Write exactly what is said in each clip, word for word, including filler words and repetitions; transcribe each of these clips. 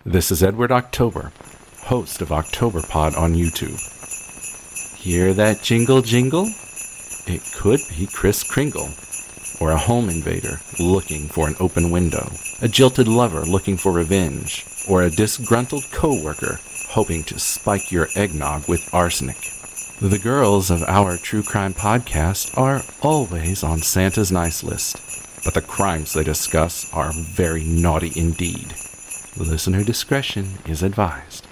This is Edward October, host of OctoberPod on YouTube. Hear that jingle jingle? It could be Kris Kringle, or a home invader looking for an open window, a jilted lover looking for revenge, or a disgruntled coworker hoping to spike your eggnog with arsenic. The girls of our true crime podcast are always on Santa's nice list, but the crimes they discuss are very naughty indeed. Listener discretion is advised.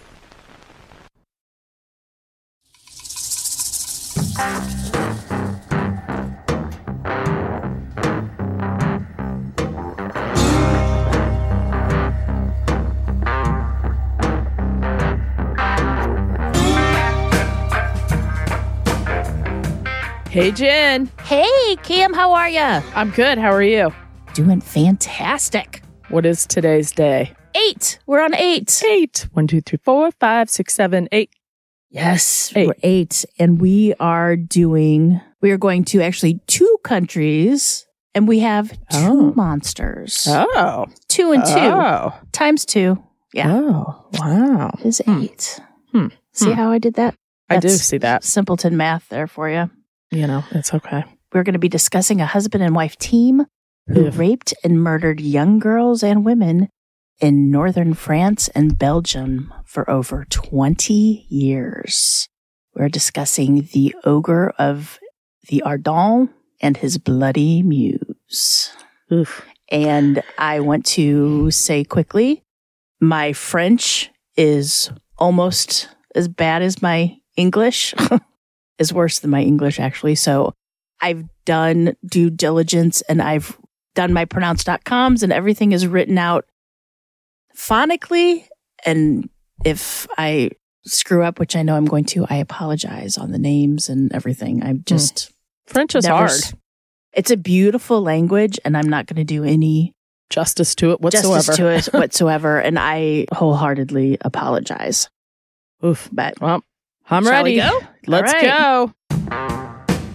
Hey, Jen. Hey, Kim, how are ya? I'm good. How are you? Doing fantastic. What is today's day? Eight. We're on eight. Eight. One, two, three, four, five, six, seven, eight. Yes, Eight. we're eight. And we are doing, we are going to actually two countries, and we have two Oh. monsters. Oh. Two and two. Oh. Times two. Yeah. Oh, wow. Is Hmm. eight. Hmm. See Hmm. how I did that? I do That's see that. Simpleton math there for you. You know, it's okay. We're going to be discussing a husband and wife team who Yeah. raped and murdered young girls and women in northern France and Belgium for over twenty years. We're discussing the ogre of the Ardennes and his bloody muse. Oof. And I want to say quickly, my French is almost as bad as my English. Is worse than my English, actually. So I've done due diligence and I've done my pronounce dot coms and everything is written out phonically. And if I screw up, which I know I'm going to, I apologize on the names and everything. I'm just... French is never hard. s- It's a beautiful language and I'm not going to do any Justice to it whatsoever. justice to it whatsoever. And I wholeheartedly apologize. Oof. But Well, I'm Shall ready. we go? Let's All right. go.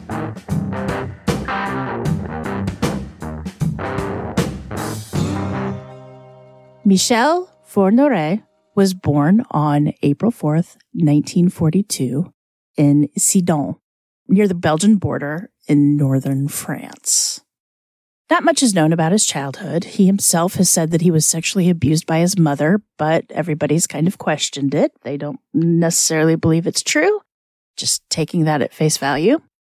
Michel Fournoret was born on April fourth, nineteen forty-two in Sidon, near the Belgian border in northern France. Not much is known about his childhood. He himself has said that he was sexually abused by his mother, but everybody's kind of questioned it. They don't necessarily believe it's true, just taking that at face value.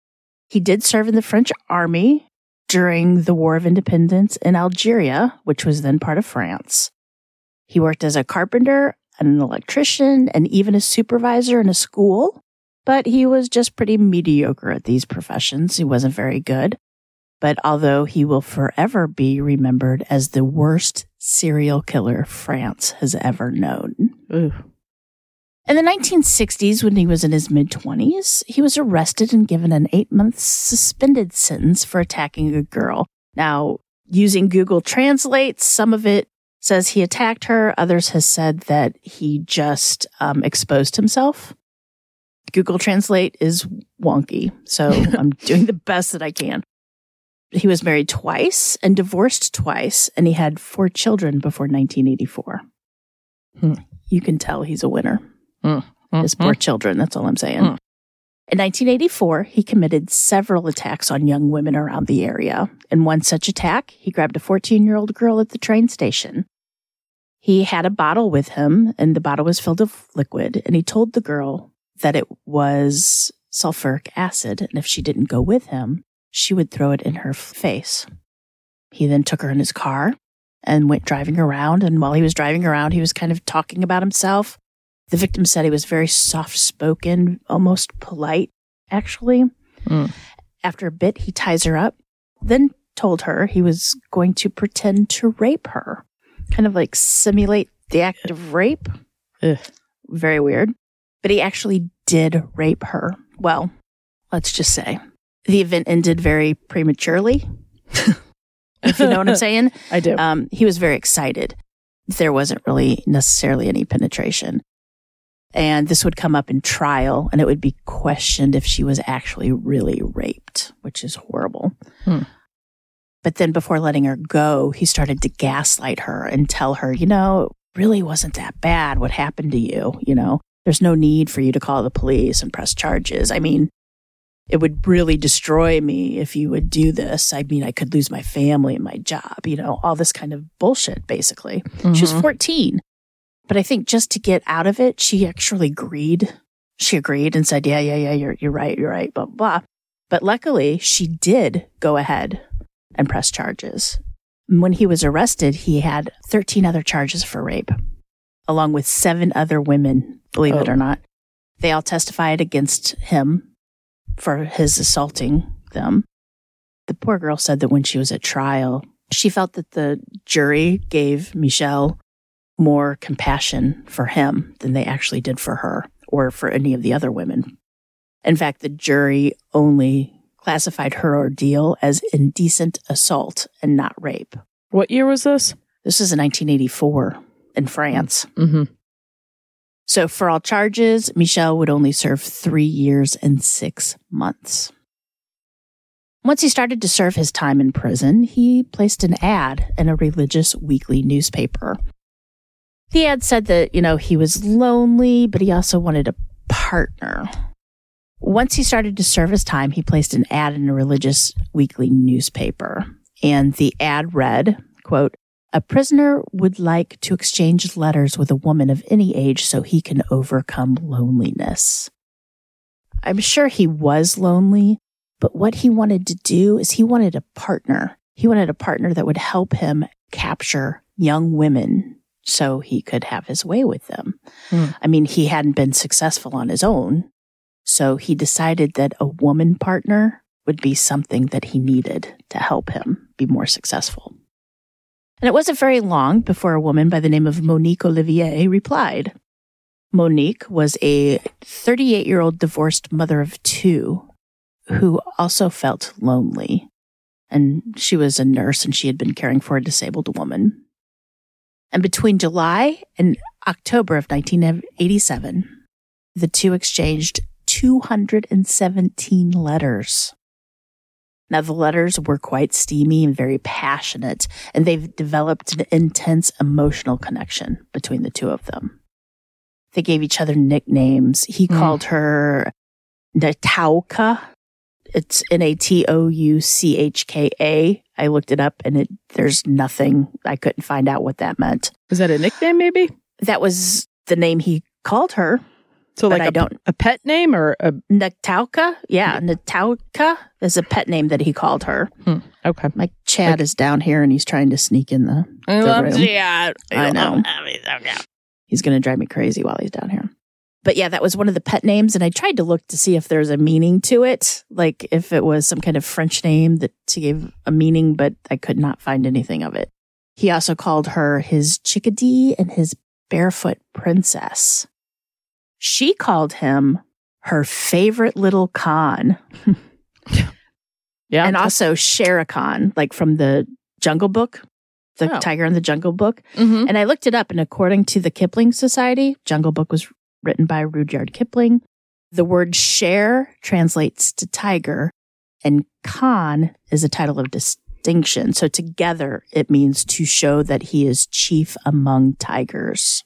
He did serve in the French army during the War of Independence in Algeria, which was then part of France. He worked as a carpenter, an electrician, and even a supervisor in a school, but he was just pretty mediocre at these professions. He wasn't very good. But although he will forever be remembered as the worst serial killer France has ever known. Ooh. In the nineteen sixties, when he was in his mid-twenties, he was arrested and given an eight-month suspended sentence for attacking a girl. Now, using Google Translate, some of it says he attacked her. Others has said that he just um, exposed himself. Google Translate is wonky, so I'm doing the best that I can. He was married twice and divorced twice, and he had four children before nineteen eighty-four. Hmm. You can tell he's a winner. Mm. Mm. His poor children, that's all I'm saying. Mm. In nineteen eighty-four, he committed several attacks on young women around the area. In one such attack, he grabbed a fourteen-year-old girl at the train station. He had a bottle with him, and the bottle was filled with liquid, and he told the girl that it was sulfuric acid, and if she didn't go with him, she would throw it in her face. He then took her in his car and went driving around, and while he was driving around, he was kind of talking about himself. The victim said he was very soft-spoken, almost polite, actually. Mm. After a bit, he ties her up, then told her he was going to pretend to rape her, kind of like simulate the act of rape. Ugh. Very weird. But he actually did rape her. Well, let's just say the event ended very prematurely, if you know what I'm saying. I do. Um, he was very excited. There wasn't really necessarily any penetration. And this would come up in trial, and it would be questioned if she was actually really raped, which is horrible. Hmm. But then before letting her go, he started to gaslight her and tell her, you know, really wasn't that bad what happened to you, you know. There's no need for you to call the police and press charges. I mean, it would really destroy me if you would do this. I mean, I could lose my family and my job, you know, all this kind of bullshit, basically. Mm-hmm. She was fourteen. But I think just to get out of it, she actually agreed. She agreed and said, yeah, yeah, yeah, you're, you're right, you're right, blah, blah. But luckily, she did go ahead and press charges. When he was arrested, he had thirteen other charges for rape, along with seven other women, believe oh. it or not. They all testified against him for his assaulting them. The poor girl said that when she was at trial, she felt that the jury gave Michelle more compassion for him than they actually did for her or for any of the other women. In fact, the jury only classified her ordeal as indecent assault and not rape. What year was this? This is in nineteen eighty-four in France. Mm-hmm. So for all charges, Michel would only serve three years and six months. Once he started to serve his time in prison, he placed an ad in a religious weekly newspaper. The ad said that, you know, he was lonely, but he also wanted a partner. Once he started to serve his time, he placed an ad in a religious weekly newspaper. And the ad read, quote, "A prisoner would like to exchange letters with a woman of any age so he can overcome loneliness." I'm sure he was lonely, but what he wanted to do is he wanted a partner. He wanted a partner that would help him capture young women so he could have his way with them. Mm. I mean, he hadn't been successful on his own, so he decided that a woman partner would be something that he needed to help him be more successful. And it wasn't very long before a woman by the name of Monique Olivier replied. Monique was a thirty-eight-year-old divorced mother of two who also felt lonely. And she was a nurse and she had been caring for a disabled woman. And between July and October of nineteen eighty-seven, the two exchanged two hundred seventeen letters. Now, the letters were quite steamy and very passionate, and they've developed an intense emotional connection between the two of them. They gave each other nicknames. He mm. called her Natauka. It's N A T O U C H K A. I looked it up, and it there's nothing. I couldn't find out what that meant. Is that a nickname, maybe? That was the name he called her. So like I a, don't, a pet name or a... Natauka? Yeah, Natauka is a pet name that he called her. Hmm. Okay. My Chad like, is down here and he's trying to sneak in the, I the love room. Chad. I, I know. He's going to drive me crazy while he's down here. But yeah, that was one of the pet names. And I tried to look to see if there's a meaning to it. Like if it was some kind of French name that gave a meaning, but I could not find anything of it. He also called her his chickadee and his barefoot princess. She called him her favorite little Khan. Yeah. And also Shere Khan, like from the Jungle Book, the oh. Tiger in the Jungle Book. Mm-hmm. And I looked it up, and according to the Kipling Society, Jungle Book was written by Rudyard Kipling. The word Shere translates to tiger, and Khan is a title of distinction. So together, it means to show that he is chief among tigers.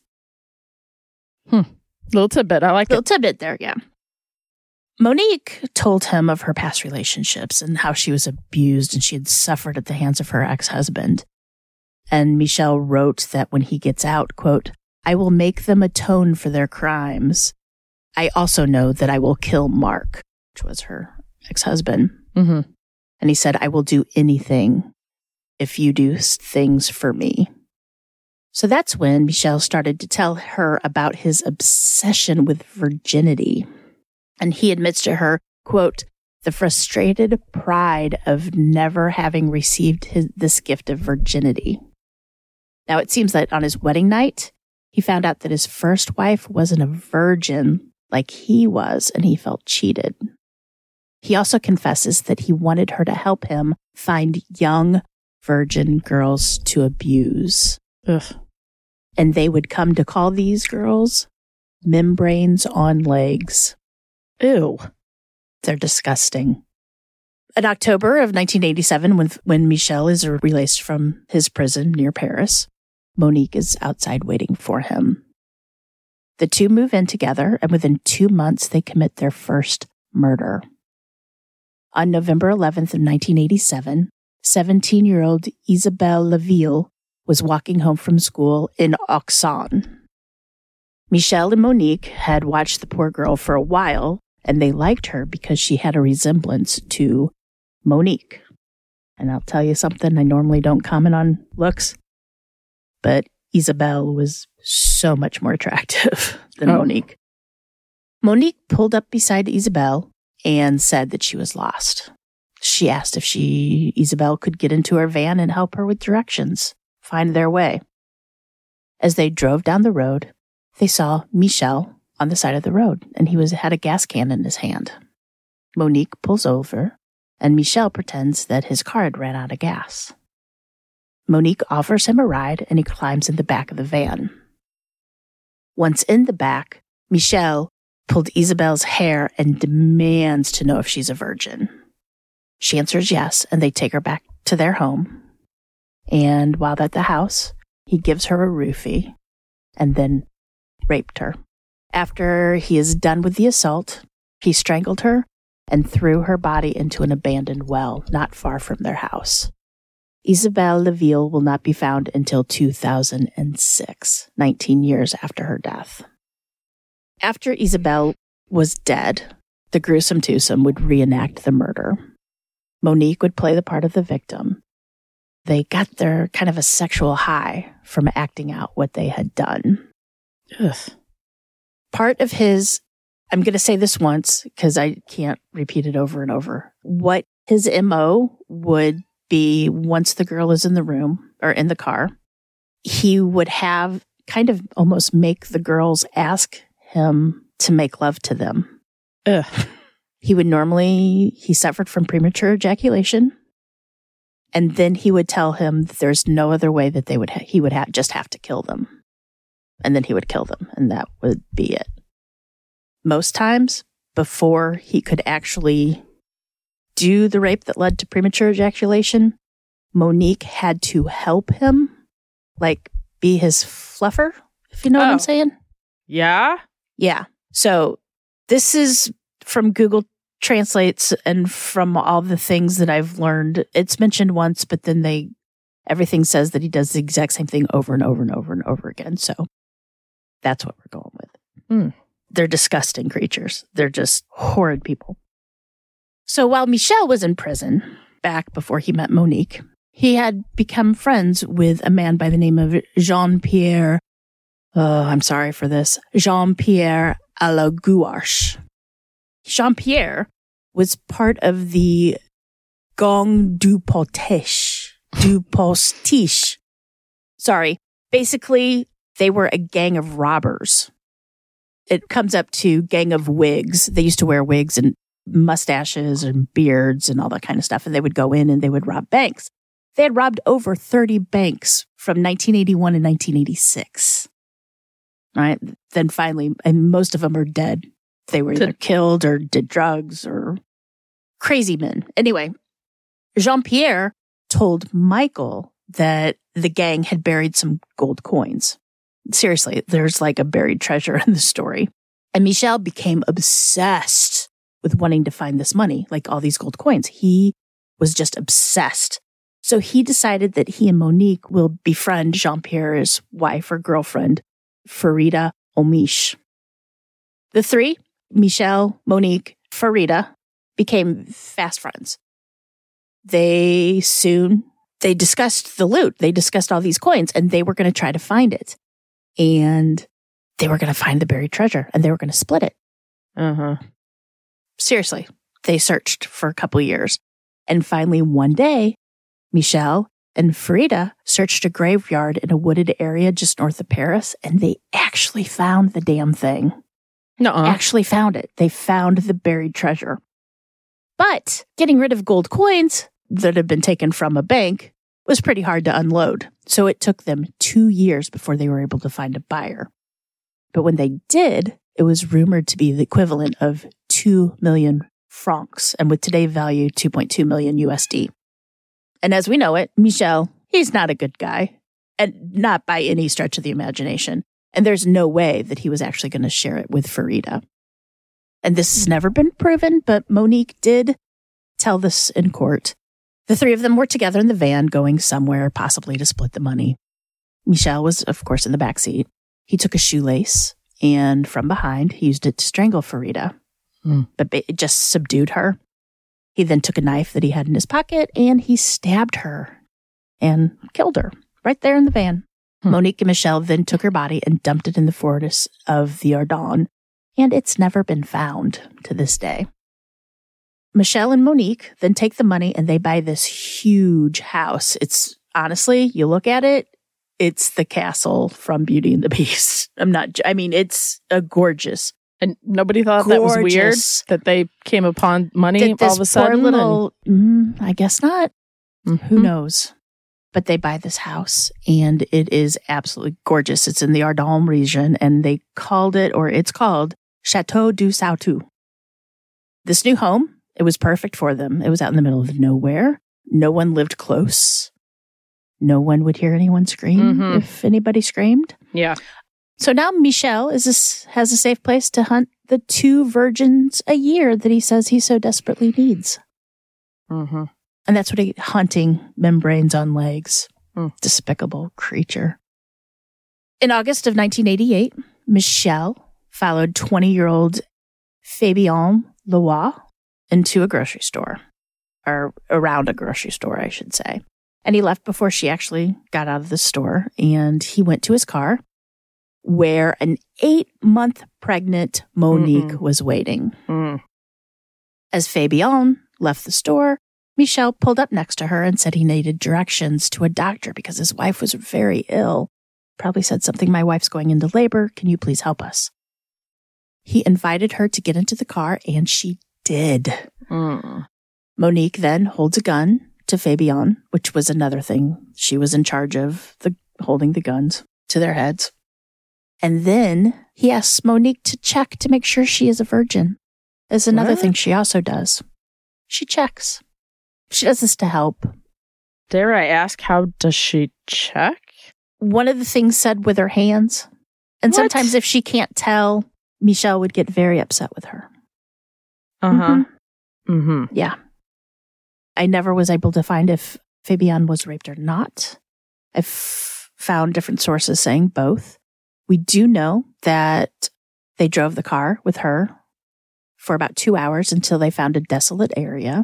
Hmm. Little tidbit. I like Little it. tidbit there, yeah. Monique told him of her past relationships and how she was abused and she had suffered at the hands of her ex-husband. And Michel wrote that when he gets out, quote, "I will make them atone for their crimes. I also know that I will kill Mark," which was her ex-husband. Mm-hmm. And he said, "I will do anything if you do things for me." So that's when Michel started to tell her about his obsession with virginity. And he admits to her, quote, "the frustrated pride of never having received his, this gift of virginity." Now, it seems that on his wedding night, he found out that his first wife wasn't a virgin like he was, and he felt cheated. He also confesses that he wanted her to help him find young virgin girls to abuse. Ugh. And they would come to call these girls membranes on legs. Ew. They're disgusting. In October of nineteen eighty-seven, when, when Michel is released from his prison near Paris, Monique is outside waiting for him. The two move in together, and within two months, they commit their first murder. On November eleventh of nineteen eighty-seven, seventeen-year-old Isabelle Laville was walking home from school in Auxonne. Michel and Monique had watched the poor girl for a while, and they liked her because she had a resemblance to Monique. And I'll tell you something, I normally don't comment on looks, but Isabelle was so much more attractive than Oh. Monique. Monique pulled up beside Isabelle and said that she was lost. She asked if she, Isabelle, could get into her van and help her with directions, find their way. As they drove down the road, they saw Michel on the side of the road, and he was had a gas can in his hand. Monique pulls over, and Michel pretends that his car had ran out of gas. Monique offers him a ride, and he climbs in the back of the van. Once in the back, Michel pulled Isabelle's hair and demands to know if she's a virgin. She answers yes, and they take her back to their home. And while at the house, he gives her a roofie and then raped her. After he is done with the assault, he strangled her and threw her body into an abandoned well not far from their house. Isabelle Laville will not be found until two thousand six, nineteen years after her death. After Isabelle was dead, the gruesome twosome would reenact the murder. Monique would play the part of the victim. They got their kind of a sexual high from acting out what they had done. Ugh. Part of his, I'm going to say this once because I can't repeat it over and over. What his M O would be once the girl is in the room or in the car, he would have kind of almost make the girls ask him to make love to them. Ugh. He would normally, he suffered from premature ejaculation. And then he would tell him that there's no other way that they would, ha- he would ha- just have to kill them. And then he would kill them, and that would be it. Most times, before he could actually do the rape that led to premature ejaculation, Monique had to help him, like be his fluffer, if you know what Oh. I'm saying. Yeah? Yeah. So this is from Google Translates and from all the things that I've learned. It's mentioned once, but then they, everything says that he does the exact same thing over and over and over and over again. So that's what we're going with. Mm. They're disgusting creatures. They're just horrid people. So while Michel was in prison, back before he met Monique, he had become friends with a man by the name of Jean-Pierre, oh, I'm sorry for this, Jean-Pierre Alaguarche. Jean-Pierre was part of the Gang du Postiche. Du Postiche. Sorry. Basically, they were a gang of robbers. It comes up to gang of wigs. They used to wear wigs and mustaches and beards and all that kind of stuff. And they would go in and they would rob banks. They had robbed over thirty banks from nineteen eighty-one and nineteen eighty-six. All right. Then finally, and most of them are dead. They were either killed or did drugs or crazy men. Anyway, Jean-Pierre told Michael that the gang had buried some gold coins. Seriously, there's like a buried treasure in the story. And Michel became obsessed with wanting to find this money, like all these gold coins. He was just obsessed. So he decided that he and Monique will befriend Jean-Pierre's wife or girlfriend, Farida Omish. The three, Michel, Monique, Farida, became fast friends. They soon, they discussed the loot. They discussed all these coins, and they were going to try to find it. And they were going to find the buried treasure, and they were going to split it. Uh-huh. Seriously, they searched for a couple years. And finally, one day, Michel and Farida searched a graveyard in a wooded area just north of Paris, and they actually found the damn thing. Nuh-uh. Actually found it. They found the buried treasure. But getting rid of gold coins that had been taken from a bank was pretty hard to unload. So it took them two years before they were able to find a buyer. But when they did, it was rumored to be the equivalent of two million francs, and with today's value, two point two million U S D. And as we know it, Michel, he's not a good guy. and not by any stretch of the imagination. And there's no way that he was actually going to share it with Farida. And this has never been proven, but Monique did tell this in court. The three of them were together in the van going somewhere, possibly to split the money. Michel was, of course, in the back seat. He took a shoelace, and from behind, he used it to strangle Farida. Mm. But it just subdued her. He then took a knife that he had in his pocket, and he stabbed her and killed her right there in the van. Hmm. Monique and Michel then took her body and dumped it in the forest of the Ardennes, and it's never been found to this day. Michel and Monique then take the money and they buy this huge house. It's honestly, you look at it, it's the castle from Beauty and the Beast. I'm not, I mean, it's a gorgeous. And nobody thought gorgeous. That was weird that they came upon money all of a sudden? Poor little, and... mm, I guess not. Mm-hmm. Who knows? But they buy this house, and it is absolutely gorgeous. It's in the Ardennes region, and they called it, or it's called, Chateau du Sautou. This new home, it was perfect for them. It was out in the middle of nowhere. No one lived close. No one would hear anyone scream mm-hmm. if anybody screamed. Yeah. So now Michel is a, has a safe place to hunt the two virgins a year that he says he so desperately needs. Mm-hmm. And that's what he hunting membranes on legs. Mm. Despicable creature. In August of nineteen eighty-eight, Michel followed twenty-year-old Fabienne Leroy into a grocery store. Or around a grocery store, I should say. And he left before she actually got out of the store. And he went to his car where an eight-month pregnant Monique mm-hmm. was waiting. Mm. As Fabienne left the store, Michel pulled up next to her and said he needed directions to a doctor because his wife was very ill. Probably said something, my wife's going into labor. Can you please help us? He invited her to get into the car, and she did. Mm. Monique then holds a gun to Fabienne, which was another thing. She was in charge of the holding the guns to their heads. And then he asks Monique to check to make sure she is a virgin. Is another what? thing she also does. She checks. She does this to help. Dare I ask, how does she check? One of the things said with her hands. And what? Sometimes if she can't tell, Michel would get very upset with her. Uh-huh. Mm-hmm. Mm-hmm. Yeah. I never was able to find if Fabienne was raped or not. I've found different sources saying both. We do know that they drove the car with her for about two hours until they found a desolate area.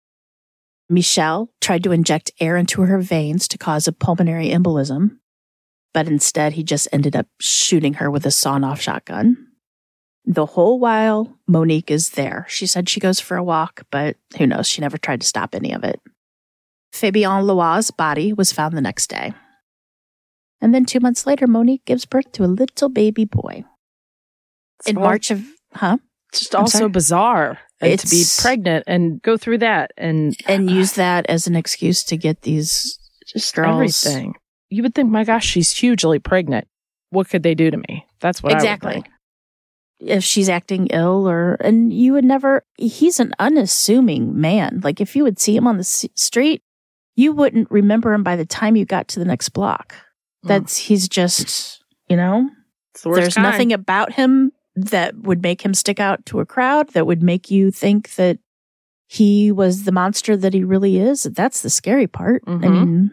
Michel tried to inject air into her veins to cause a pulmonary embolism, but instead he just ended up shooting her with a sawn-off shotgun. The whole while, Monique is there. She said she goes for a walk, but who knows? She never tried to stop any of it. Fabienne Leroy's body was found the next day. And then two months later, Monique gives birth to a little baby boy. It's In all, March of... Huh? It's just also bizarre and to be pregnant and go through that. And and use that as an excuse to get these just girls. Everything. You would think, my gosh, she's hugely pregnant. What could they do to me? That's what exactly. I would think. If she's acting ill or, and you would never, he's an unassuming man. Like if you would see him on the s- street, you wouldn't remember him by the time you got to the next block. That's, mm. he's just, you know, the there's kind. nothing about him that would make him stick out to a crowd, that would make you think that he was the monster that he really is. That's the scary part. Mm-hmm. I mean,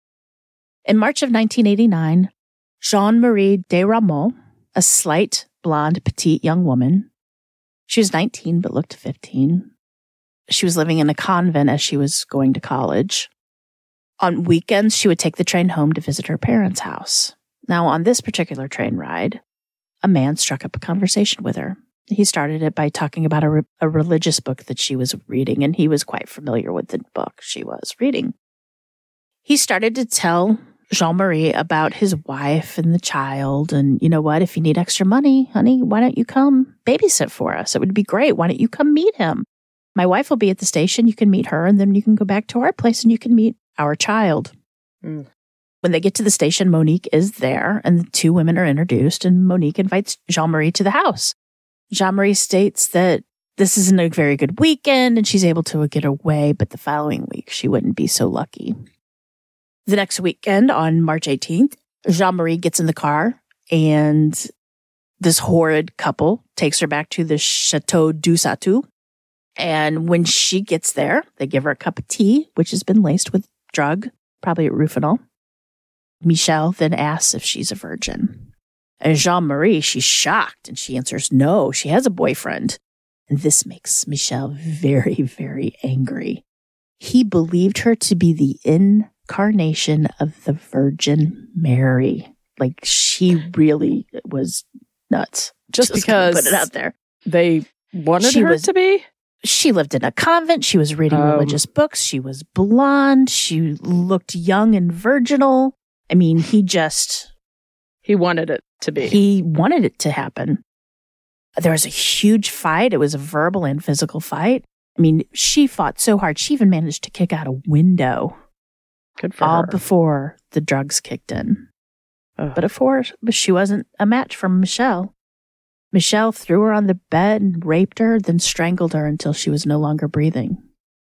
in March of nineteen eighty-nine, Jean-Marie Desrameaux, a slight, blonde, petite young woman. She was nineteen, but looked fifteen. She was living in a convent as she was going to college. On weekends, she would take the train home to visit her parents' house. Now, on this particular train ride, a man struck up a conversation with her. He started it by talking about a, re- a religious book that she was reading, and he was quite familiar with the book she was reading. He started to tell Jean-Marie about his wife and the child. And you know what? If you need extra money, honey, why don't you come babysit for us? It would be great. Why don't you come meet him? My wife will be at the station. You can meet her, and then you can go back to our place and you can meet our child. Mm. When they get to the station, Monique is there, and the two women are introduced, and Monique invites Jean-Marie to the house. Jean-Marie states that this isn't a very good weekend, and she's able to get away, but the following week, she wouldn't be so lucky. The next weekend, on March eighteenth, Jean-Marie gets in the car and this horrid couple takes her back to the Chateau du Satou. And when she gets there, they give her a cup of tea, which has been laced with drug, probably Rufinol. Michel then asks if she's a virgin. And Jean-Marie, she's shocked and she answers no, she has a boyfriend. And this makes Michel very, very angry. He believed her to be the incarnation of the Virgin Mary. Like, she really was nuts. Just, Just because put it out there. They wanted She her was- to be? She lived in a convent. She was reading Um, religious books. She was blonde. She looked young and virginal. I mean, he just, He wanted it to be. he wanted it to happen. There was a huge fight. It was a verbal and physical fight. I mean, she fought so hard. She even managed to kick out a window Good for all her. before the drugs kicked in. Ugh. But of course, she wasn't a match for Michel. Michel threw her on the bed and raped her, then strangled her until she was no longer breathing.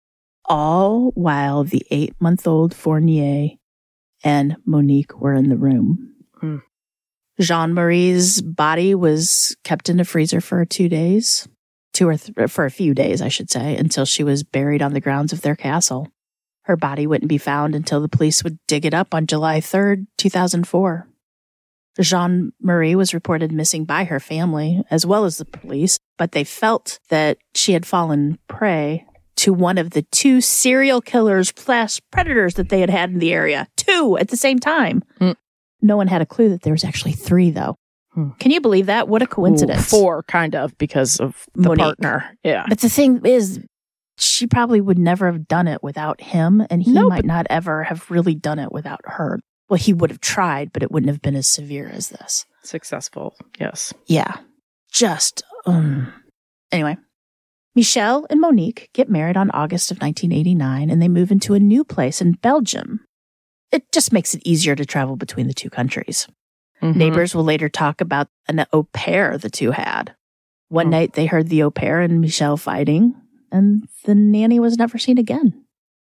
All while the eight-month-old Fournier and Monique were in the room. Hmm. Jean-Marie's body was kept in a freezer for two days, two or th- for a few days, I should say, until she was buried on the grounds of their castle. Her body wouldn't be found until the police would dig it up on July third, two thousand four. Jean-Marie was reported missing by her family, as well as the police, but they felt that she had fallen prey to one of the two serial killers plus predators that they had had in the area. Two at the same time. Hmm. No one had a clue that there was actually three, though. Hmm. Can you believe that? What a coincidence. Ooh, four, kind of, because of the Monique. partner. Yeah. But the thing is, she probably would never have done it without him, and he No, might but- not ever have really done it without her. Well, he would have tried, but it wouldn't have been as severe as this. Successful. Yes. Yeah. Just, um. Anyway, Michel and Monique get married on August of nineteen eighty-nine, and they move into a new place in Belgium. It just makes it easier to travel between the two countries. Mhm. Neighbors will later talk about an au pair the two had. One Hmm. night they heard the au pair and Michel fighting, and the nanny was never seen again.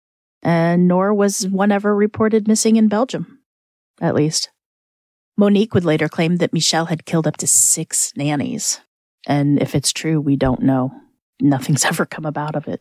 And nor was one ever reported missing in Belgium, at least. Monique would later claim that Michel had killed up to six nannies. And if it's true, we don't know. Nothing's ever come about of it.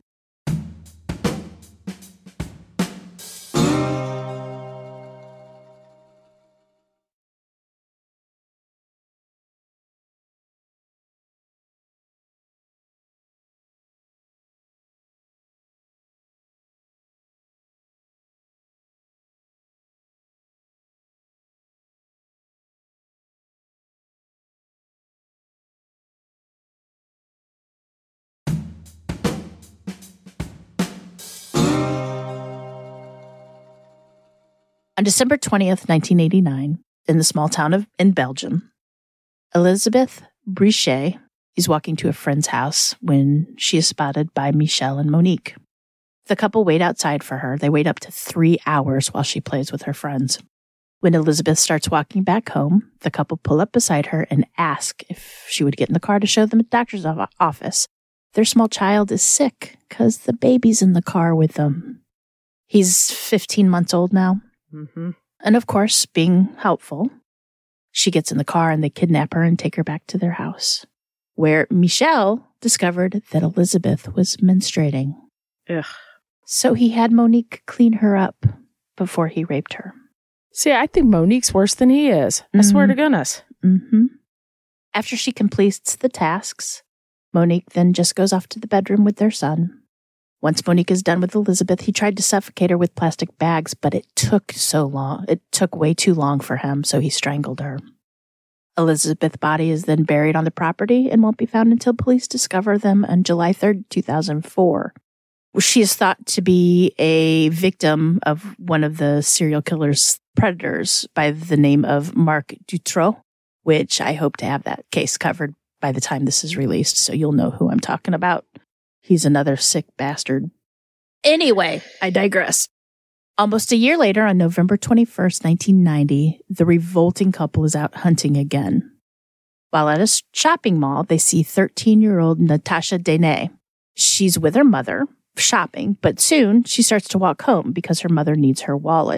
On December twentieth, nineteen eighty-nine, in the small town of in Belgium, Elizabeth Brichet is walking to a friend's house when she is spotted by Michel and Monique. The couple wait outside for her. They wait up to three hours while she plays with her friends. When Elizabeth starts walking back home, the couple pull up beside her and ask if she would get in the car to show them a doctor's o- office. Their small child is sick because the baby's in the car with them. He's fifteen months old now. Mm-hmm. And of course, being helpful, she gets in the car and they kidnap her and take her back to their house, where Michel discovered that Elizabeth was menstruating. Ugh. So he had Monique clean her up before he raped her. See, I think Monique's worse than he is. I swear to goodness. Mm-hmm. After she completes the tasks, Monique then just goes off to the bedroom with their son. Once Monique is done with Elizabeth, he tried to suffocate her with plastic bags, but it took so long. It took way too long for him, so he strangled her. Elizabeth's body is then buried on the property and won't be found until police discover them on July third, two thousand four. She is thought to be a victim of one of the serial killer's predators by the name of Marc Dutroux, which I hope to have that case covered by the time this is released, so you'll know who I'm talking about. He's another sick bastard. Anyway, I digress. Almost a year later, on November twenty-first, nineteen ninety, the revolting couple is out hunting again. While at a shopping mall, they see thirteen-year-old Natasha Denay. She's with her mother, shopping, but soon she starts to walk home because her mother needs her wallet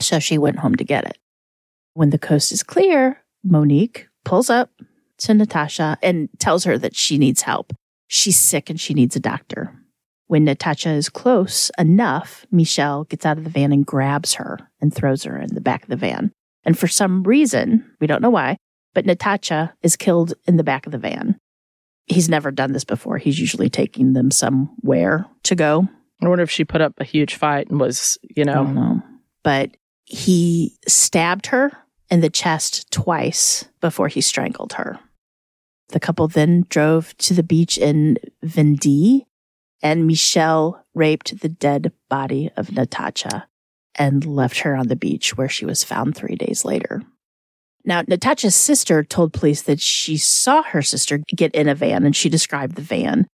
So she went home to get it. When the coast is clear, Monique pulls up to Natasha and tells her that she needs help. She's sick and she needs a doctor. When Natasha is close enough, Michelle gets out of the van and grabs her and throws her in the back of the van. And for some reason, we don't know why, but Natasha is killed in the back of the van. He's never done this before. He's usually taking them somewhere to go. I wonder if she put up a huge fight and was, you know. I don't know. But he stabbed her in the chest twice before he strangled her. The couple then drove to the beach in Vendée, and Michelle raped the dead body of Natasha and left her on the beach where she was found three days later. Now, Natasha's sister told police that she saw her sister get in a van, and she described the van,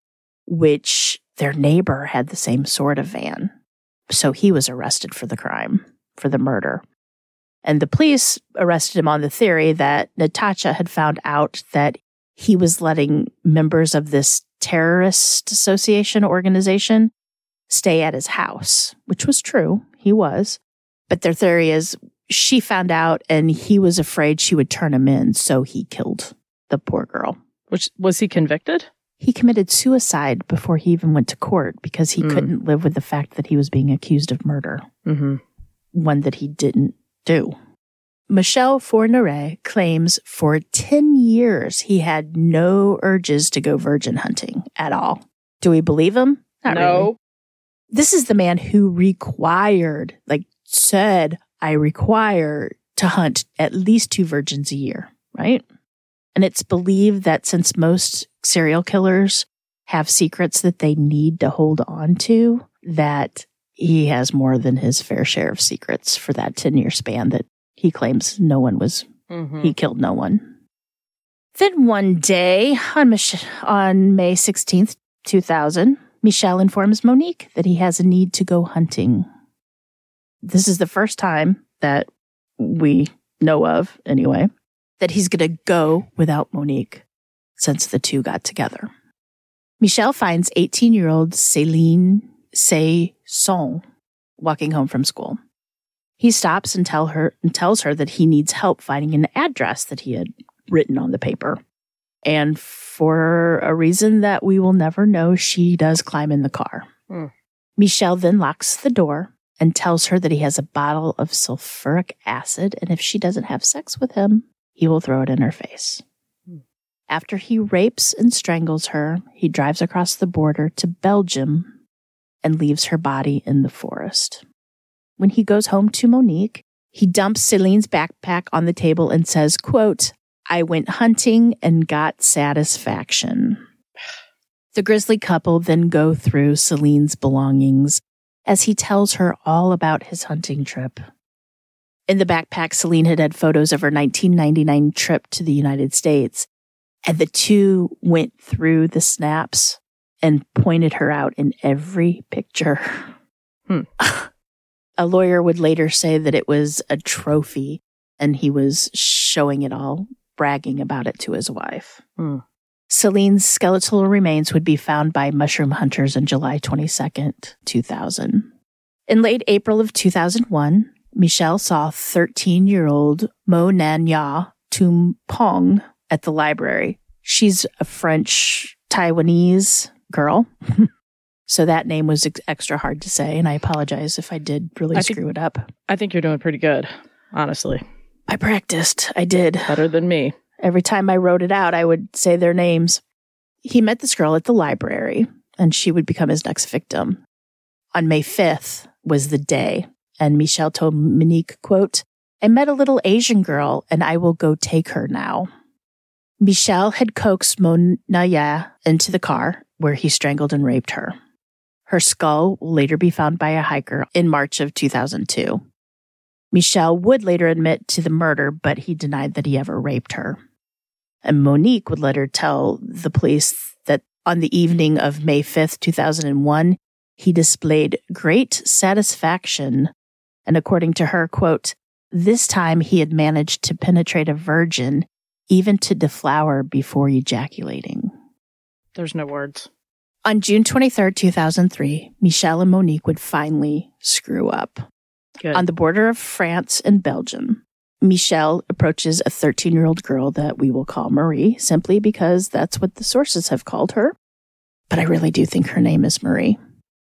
which their neighbor had the same sort of van. So he was arrested for the crime, for the murder. And the police arrested him on the theory that Natasha had found out that he was letting members of this terrorist association organization stay at his house, which was true. He was. But their theory is she found out and he was afraid she would turn him in, so he killed the poor girl. Which, was he convicted? He committed suicide before he even went to court because he mm. couldn't live with the fact that he was being accused of murder. Mm-hmm. One that he didn't do. Michel Fourniret claims for ten years he had no urges to go virgin hunting at all. Do we believe him? Not no. Really. This is the man who required, like said, I require to hunt at least two virgins a year, right? And it's believed that since most serial killers have secrets that they need to hold on to, that he has more than his fair share of secrets for that ten-year span that he claims no one was, mm-hmm. he killed no one. Then one day, on, Mich- on May sixteenth, two thousand, Michel informs Monique that he has a need to go hunting. This is the first time that we know of, anyway, that he's going to go without Monique since the two got together. Michel finds eighteen-year-old Céline Saison walking home from school. He stops and tell her and tells her that he needs help finding an address that he had written on the paper. And for a reason that we will never know, she does climb in the car. Mm. Michel then locks the door and tells her that he has a bottle of sulfuric acid, and if she doesn't have sex with him, he will throw it in her face. Mm. After he rapes and strangles her, he drives across the border to Belgium and leaves her body in the forest. When he goes home to Monique, he dumps Celine's backpack on the table and says, quote, I went hunting and got satisfaction. The grisly couple then go through Celine's belongings as he tells her all about his hunting trip. In the backpack, Celine had had photos of her nineteen ninety-nine trip to the United States, and the two went through the snaps and pointed her out in every picture. Hmm. A lawyer would later say that it was a trophy, and he was showing it all, bragging about it to his wife. Hmm. Celine's skeletal remains would be found by mushroom hunters on July twenty-second, two thousand. In late April of two thousand one, Michel saw thirteen-year-old Mo Nan Ya Tumpong at the library. She's a French Taiwanese girl. So that name was ex- extra hard to say, and I apologize if I did really I screw think, it up. I think you're doing pretty good, honestly. I practiced. I did. Better than me. Every time I wrote it out, I would say their names. He met this girl at the library, and she would become his next victim. On May fifth was the day, and Michel told Monique, quote, I met a little Asian girl, and I will go take her now. Michel had coaxed Mo Naya into the car, where he strangled and raped her. Her skull will later be found by a hiker in March of two thousand two. Michel would later admit to the murder, but he denied that he ever raped her. And Monique would later tell the police that on the evening of May fifth, two thousand one, he displayed great satisfaction. And according to her, quote, this time he had managed to penetrate a virgin, even to deflower before ejaculating. There's no words. On June twenty-third, two thousand three, Michel and Monique would finally screw up. Good. On the border of France and Belgium, Michel approaches a thirteen-year-old girl that we will call Marie, simply because that's what the sources have called her. But I really do think her name is Marie.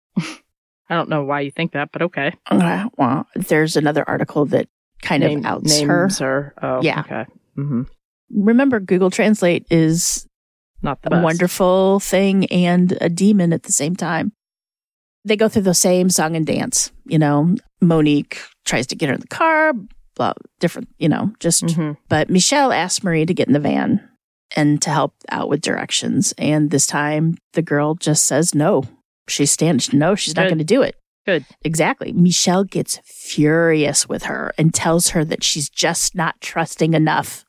I don't know why you think that, but okay. Uh, well, there's another article that kind Name, of outs names her. her. Oh, Yeah. okay. Mm-hmm. Remember, Google Translate is Not the a best. wonderful thing and a demon at the same time. They go through the same song and dance. You know, Monique tries to get her in the car, blah, different, you know, just. Mm-hmm. But Michel asks Marie to get in the van and to help out with directions. And this time, the girl just says no. She stands, no, she's not Good. going to do it. Good. Exactly. Michel gets furious with her and tells her that she's just not trusting enough.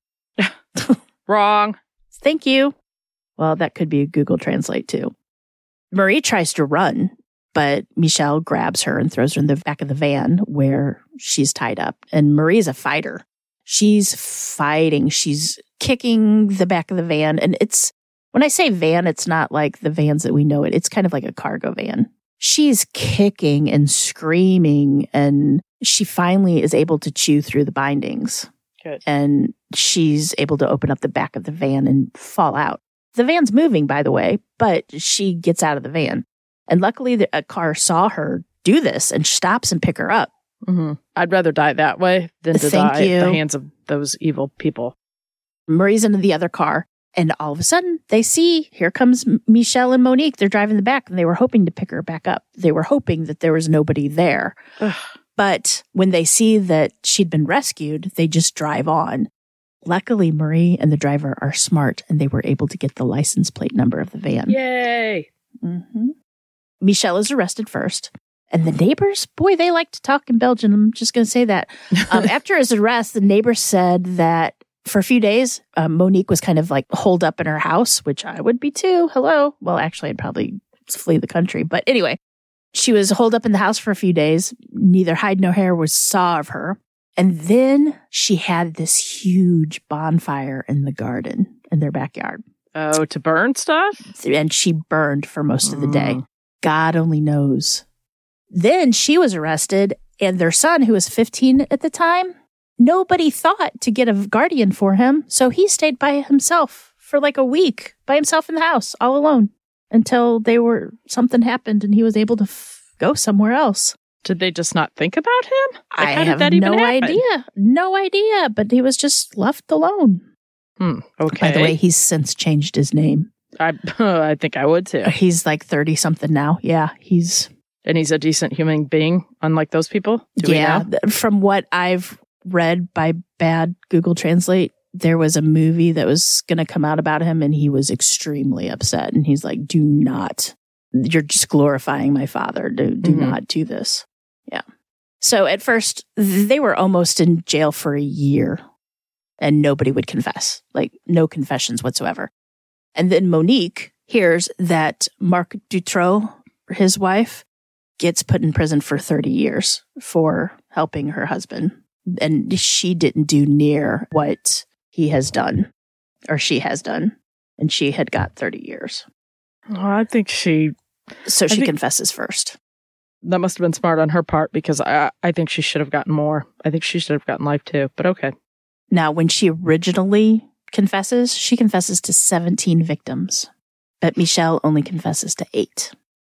Wrong. Thank you. Well, that could be Google Translate too. Marie tries to run, but Michel grabs her and throws her in the back of the van where she's tied up. And Marie's a fighter. She's fighting. She's kicking the back of the van. And it's, when I say van, it's not like the vans that we know it. It's kind of like a cargo van. She's kicking and screaming, and she finally is able to chew through the bindings. Good. And she's able to open up the back of the van and fall out. The van's moving, by the way, but she gets out of the van. And luckily, the, a car saw her do this and stops and pick her up. Mm-hmm. I'd rather die that way than to Thank die you. at the hands of those evil people. Marie's in the other car. And all of a sudden, they see, here comes Michel and Monique. They're driving the back, and they were hoping to pick her back up. They were hoping that there was nobody there. Ugh. But when they see that she'd been rescued, they just drive on. Luckily, Marie and the driver are smart, and they were able to get the license plate number of the van. Yay. Mm-hmm. Michel is arrested first. And the neighbors, boy, they like to talk in Belgium. I'm just going to say that. Um, after his arrest, the neighbors said that for a few days, uh, Monique was kind of like holed up in her house, which I would be too. Hello. Well, actually, I'd probably flee the country. But anyway, she was holed up in the house for a few days. Neither hide nor hair was saw of her. And then she had this huge bonfire in the garden in their backyard. Oh, to burn stuff? And she burned for most of the day. Mm. God only knows. Then she was arrested, and their son, who was fifteen at the time, nobody thought to get a guardian for him. So he stayed by himself for like a week, by himself in the house, all alone, until they were something happened and he was able to f- go somewhere else. Did they just not think about him? Like, I how did have that even no happen? idea. No idea. But he was just left alone. Hmm. Okay. By the way, he's since changed his name. I I think I would too. He's like thirty something now. Yeah, he's. And he's a decent human being, unlike those people? Do yeah, we know? th- from what I've read by bad Google Translate, there was a movie that was going to come out about him, and he was extremely upset. And he's like, do not, you're just glorifying my father. Do, do Mhm. not do this. Yeah. So at first, they were almost in jail for a year, and nobody would confess, like no confessions whatsoever. And then Monique hears that Marc Dutroux, his wife, gets put in prison for thirty years for helping her husband. And she didn't do near what he has done, or she has done. And she had got thirty years. Well, I think she, So she think- confesses first. that must have been smart on her part, because I, I think she should have gotten more. I think she should have gotten life too, but okay. Now, when she originally confesses, she confesses to seventeen victims. But Michel only confesses to eight.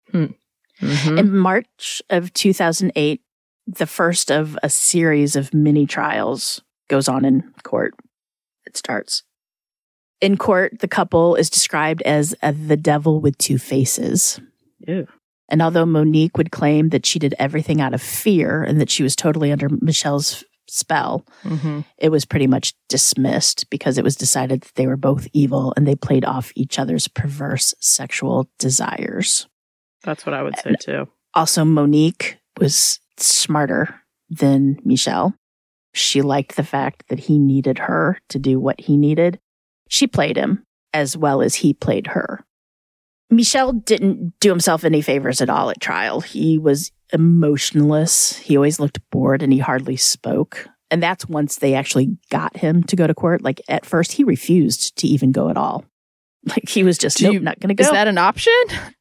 Mhm. In March of two thousand eight, the first of a series of mini trials goes on in court. It starts. In court, the couple is described as uh, the devil with two faces. Ew. And although Monique would claim that she did everything out of fear and that she was totally under Michel's spell, Mhm. it was pretty much dismissed because it was decided that they were both evil and they played off each other's perverse sexual desires. That's what I would say too. Also, Monique was smarter than Michel. She liked the fact that he needed her to do what he needed. She played him as well as he played her. Michel didn't do himself any favors at all at trial. He was emotionless. He always looked bored and he hardly spoke. And that's once they actually got him to go to court. Like at first, he refused to even go at all. Like he was just, Do nope, you- not going to go. Is that an option?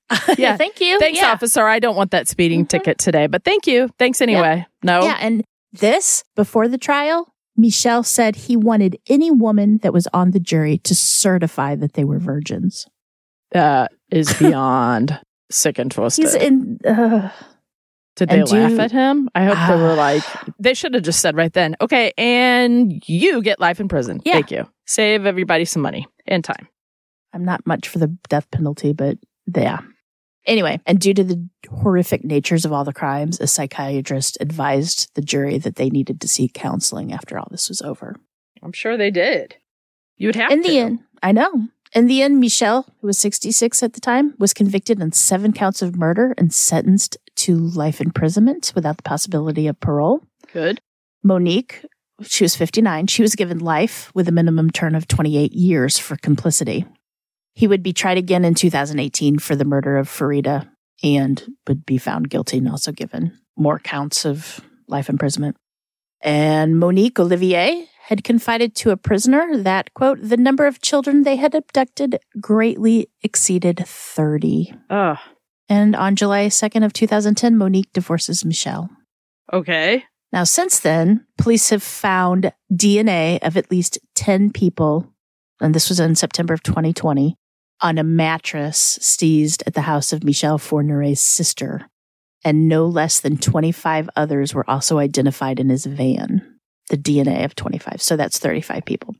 Yeah. Thank you. Thanks, yeah. officer. I don't want that speeding Mm-hmm. ticket today, but thank you. Thanks anyway. No. Yeah, and this, before the trial, Michel said he wanted any woman that was on the jury to certify that they were virgins. That is beyond sick and twisted. He's in... Uh, Did they and laugh do- at him? I hope they were Ah. like, they should have just said right then, okay, and you get life in prison. Yeah. Thank you. Save everybody some money and time. I'm not much for the death penalty, but yeah. Anyway, and due to the horrific natures of all the crimes, a psychiatrist advised the jury that they needed to seek counseling after all this was over. I'm sure they did. You'd have In to. the end, I know. In the end, Michel, who was sixty-six at the time, was convicted on seven counts of murder and sentenced to life imprisonment without the possibility of parole. Good. Monique, she was fifty-nine. She was given life with a minimum term of twenty-eight years for complicity. He would be tried again in two thousand eighteen for the murder of Farida and would be found guilty and also given more counts of life imprisonment. And Monique Olivier had confided to a prisoner that, quote, the number of children they had abducted greatly exceeded thirty. Ugh. And on July second of two thousand ten, Monique divorces Michel. Okay. Now, since then, police have found D N A of at least ten people, and this was in September of twenty twenty, on a mattress seized at the house of Michel Fourniret's sister. And no less than twenty-five others were also identified in his van. The D N A of twenty-five. So that's thirty-five people.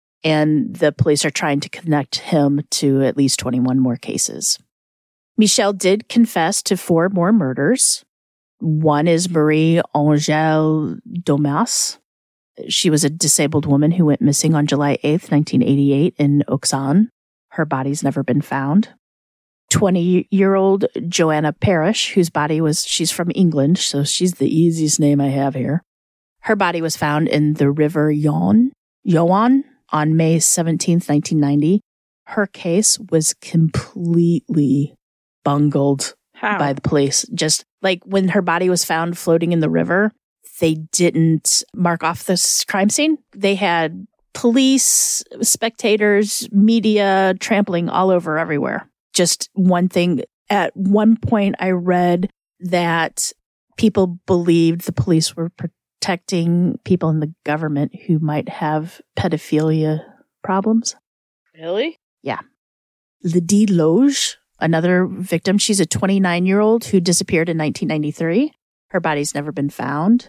And the police are trying to connect him to at least twenty-one more cases. Michel did confess to four more murders. One is Marie Angèle Domas. She was a disabled woman who went missing on July eighth, nineteen eighty-eight in Auxonne. Her body's never been found. twenty-year-old Joanna Parrish, whose body was, she's from England, so she's the easiest name I have here. Her body was found in the River Yonne, Yonne on May seventeenth, nineteen ninety. Her case was completely bungled How? by the police. Just like when her body was found floating in the river, they didn't mark off this crime scene. They had police, spectators, media trampling all over everywhere. Just one thing. At one point, I read that people believed the police were protecting people in the government who might have pedophilia problems. Really? Yeah. Lydie Loge, another victim, she's a twenty-nine-year-old who disappeared in nineteen ninety-three. Her body's never been found.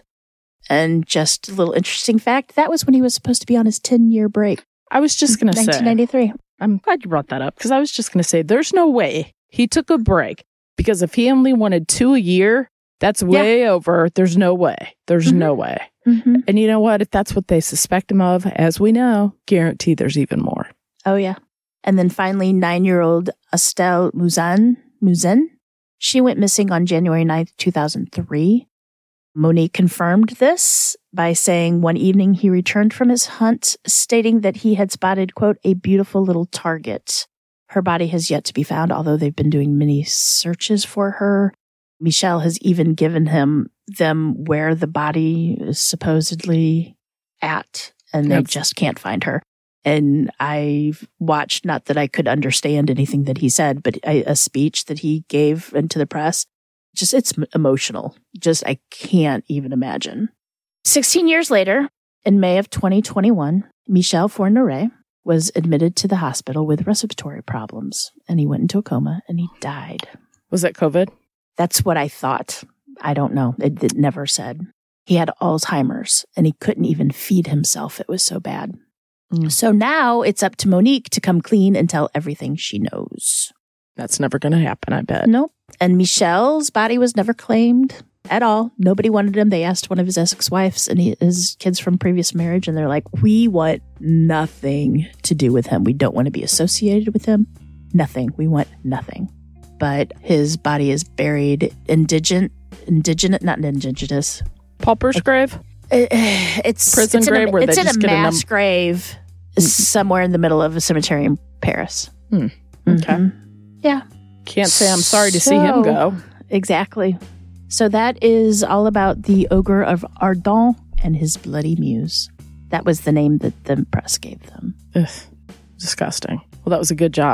And just a little interesting fact, that was when he was supposed to be on his ten-year break. I was just going to say. nineteen ninety-three. I'm glad you brought that up because I was just going to say there's no way he took a break because if he only wanted two a year, that's way yeah. over. There's no way. There's mm-hmm. no way. Mm-hmm. And you know what? If that's what they suspect him of, as we know, guarantee there's even more. Oh, yeah. And then finally, nine-year-old Estelle Mouzin, Mouzin, she went missing on January ninth, two thousand three. Monique confirmed this by saying one evening he returned from his hunt, stating that he had spotted, quote, a beautiful little target. Her body has yet to be found, although they've been doing many searches for her. Michel has even given him them where the body is supposedly at, and they Yep. just can't find her. And I've watched, not that I could understand anything that he said, but a, a speech that he gave into the press. Just, it's emotional. Just, I can't even imagine. sixteen years later, in May of twenty twenty-one, Michel Fourniret was admitted to the hospital with respiratory problems, and he went into a coma, and he died. Was that COVID? That's what I thought. I don't know. It, it never said. He had Alzheimer's, and he couldn't even feed himself. It was so bad. Mm. So now it's up to Monique to come clean and tell everything she knows. That's never going to happen, I bet. Nope. And Michel's body was never claimed at all. Nobody wanted him. They asked one of his ex-wives and he, his kids from previous marriage, and they're like, we want nothing to do with him. We don't want to be associated with him. Nothing. We want nothing. But his body is buried indigent, indigenous, not indigenous. Pauper's like, grave? It, it's prison it's grave in a, where it's they in just a get mass a num- grave somewhere in the middle of a cemetery in Paris. Hmm. Okay. Mm-hmm. Yeah. Can't say I'm sorry to so, see him go. Exactly. So that is all about the Ogre of Ardon and his bloody muse. That was the name that the press gave them. Ugh, disgusting. Well, that was a good job.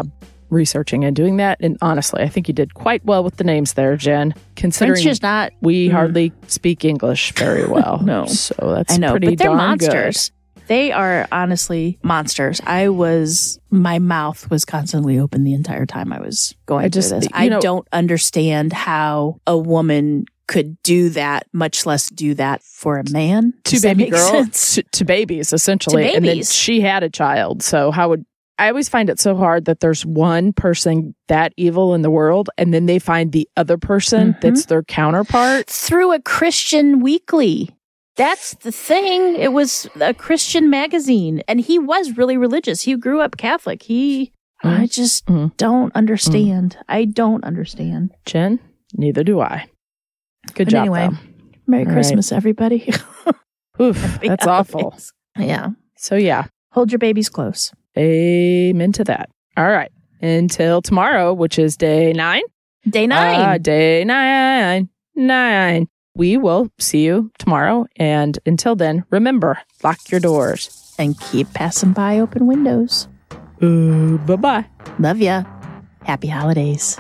researching and doing that. And honestly, I think you did quite well with the names there, Jen, considering French is not. we mm. hardly speak English very well. No. So that's I know, pretty but they're darn monsters. They are honestly monsters. I was, my mouth was constantly open the entire time I was going I just, through this. you I know- don't understand how a woman could do that, much less do that for a man. To Does that baby make girl, sense? to, to babies, essentially. To And then babies. she had a child. So how would, I always find it so hard that there's one person that evil in the world, and then they find the other person Mhm. that's their counterpart. Through a Christian weekly. That's the thing. It was a Christian magazine, and he was really religious. He grew up Catholic. He, Mhm. I just Mhm. don't understand. I don't understand. Jen, neither do I. Good But job, anyway, though. Merry All right. Christmas, everybody. Oof, that's awful. Yeah. So yeah, Hold your babies close. amen to that. All right. Until tomorrow, which is day nine. Day nine. Uh, day nine. Nine. We will see you tomorrow. And until then, remember, lock your doors. And keep passing by open windows. Uh, bye-bye. Love ya. Happy holidays.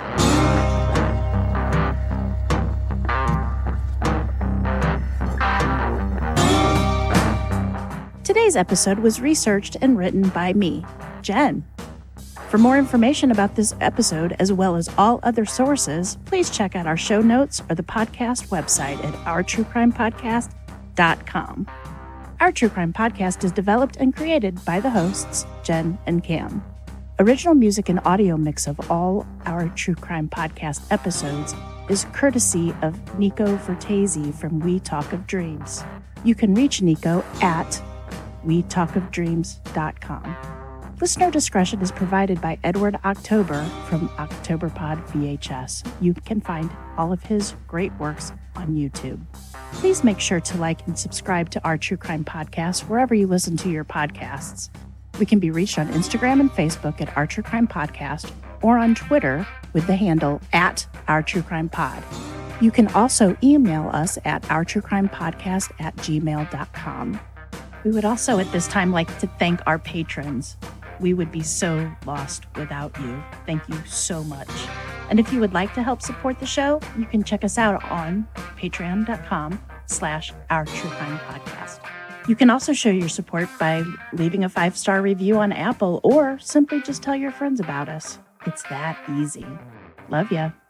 Today's episode was researched and written by me, Jen. For more information about this episode, as well as all other sources, please check out our show notes or the podcast website at our true crime podcast dot com. Our True Crime Podcast is developed and created by the hosts, Jen and Cam. Original music and audio mix of all our True Crime Podcast episodes is courtesy of Nico Vertese from We Talk of Dreams. You can reach Nico at we talk of dreams dot com. Listener discretion is provided by Edward October from OctoberPod V H S. You can find all of his great works on YouTube. Please make sure to like and subscribe to our True Crime Podcast wherever you listen to your podcasts. We can be reached on Instagram and Facebook at Our True Crime Podcast or on Twitter with the handle at Our True Crime Pod. You can also email us at ourtruecrimepodcast at gmail dot com. We would also at this time like to thank our patrons. We would be so lost without you. Thank you so much. And if you would like to help support the show, you can check us out on patreon dot com slash Our True Crime Podcast. You can also show your support by leaving a five-star review on Apple or simply just tell your friends about us. It's that easy. Love ya.